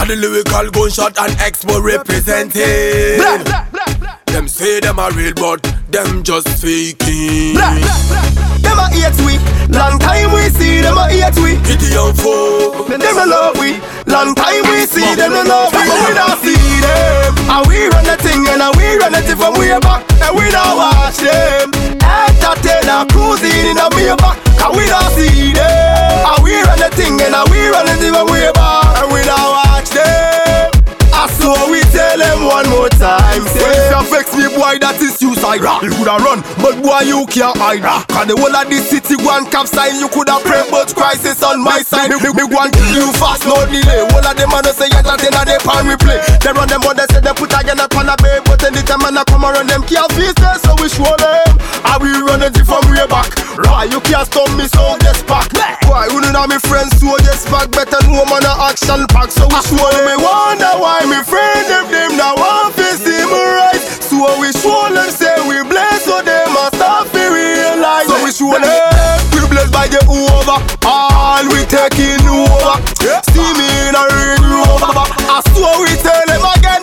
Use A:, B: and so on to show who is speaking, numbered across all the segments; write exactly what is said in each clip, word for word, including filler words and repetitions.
A: the lyrical gunshot and Expo representing.
B: Blah, blah, blah, blah.
A: Them say them are real, but them just faking.
B: Blah, blah, blah, blah. Them a hate we. Long time we see them a hate we.
A: Kitty and foe.
B: Them a love we. Long time we see them a love we. But we don't see them. And we run the thing and we run it from way back. And we don't watch them. Entertainer cruising in a way back. And we don't see them. And we run the thing and we run it from way back. And we don't watch them. So we tell them one more time. Say, when you vex me, boy, that is suicide. You coulda run, but boy, you can't hide. Cause the whole of this city one capsize. You coulda pray, but crisis on my side. Me, me, me want kill you fast, no delay. All of them man say yes, that inna they pan replay. They run them on, they say they put a gun up on a bay, but then the time man a come around them can't face them, so we show them. And we run it from way back. Why you can't stop me, so just back. Why you know me friends, so just back. Better know man a action pack, so we show them. Me wonder why me friend them them now want to see me right. So we show them say we blessed, so they must start to realize. So we show them we blessed by the over. All we taking over. See me in a Range Rover. I swear we tell them again.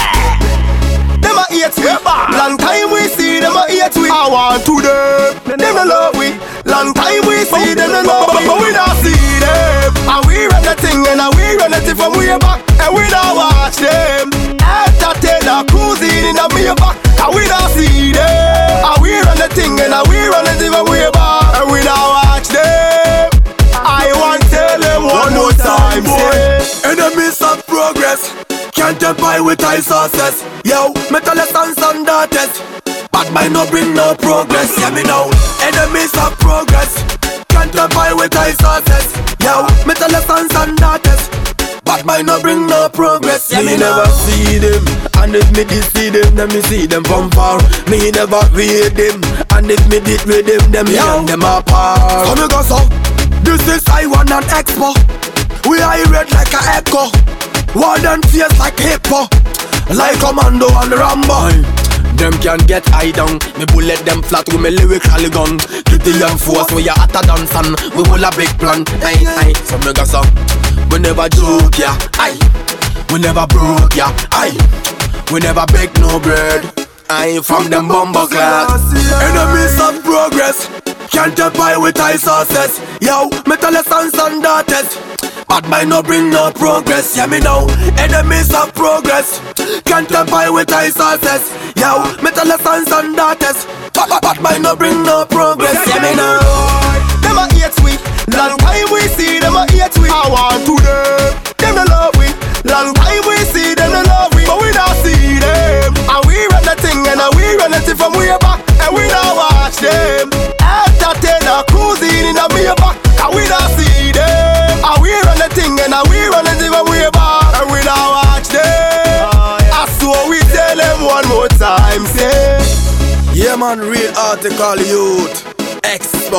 B: Them a hate we. Long time we see them a hate we. I want to them. Them a love we. Long time we see them a love we. But we don't see them. And we run the thing and we run it from way back. And we don't watch them. Entertainer cruising in a way back. And we don't see them. And we run the thing and we run it from way back. And we don't watch them. I want to tell them one, one more time, boy.
A: Enemies of progress can't get by with high success. Yo, metal sons and daughters, bad mind no bring no progress. Hear me now. Enemies of progress can't get by with high success. Yo, metal sons and daughters, bad mind no bring no progress. Yeah, me never see them, and if me did see them, then me see them from far. Me never read them, and if me did read them, then me and them apart. So me go so, this is I one and Expo. We are red like a echo, wild and fierce like hippo, like Commando and Rambo. Them can get high down. Me bullet them flat with me lyrical gun. Kitty and force, we are at a dance and we will a big plan. Aye, aye, so me go so, we never joke, yeah, aye. We never broke, yeah, aye. We never beg no bread, aye. From them bumbo class. Enemies of progress can't get by with high success. Yo, metal sons and daughters, bad mind no bring no progress. Yeah, me know. Enemies of progress can't get by with high success. Yo, metal sons and daughters, bad, bad, bad mind no bring no progress. Yeah, me know.
B: Them a hate we. Long time we see them a hate we. I want to them. Them a love we. Long time we see them a love we. But we don't see them. And we run the thing and we run it from way back. And we don't watch them. Entertainer cruising in a way back. And we don't see them. And we run the thing and we run it from way back. And we don't watch them. I swear we tell them one more time. Say,
A: yeah man, real article youth. Expo.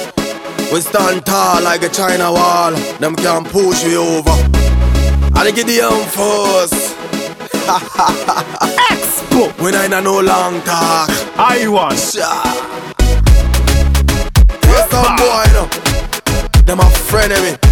A: We stand tall like a China wall. Them can't push me over. And they get the young force.
B: Expo.
A: When I no long talk,
B: I want.
A: Yes, some boy, no. Them a friend of me.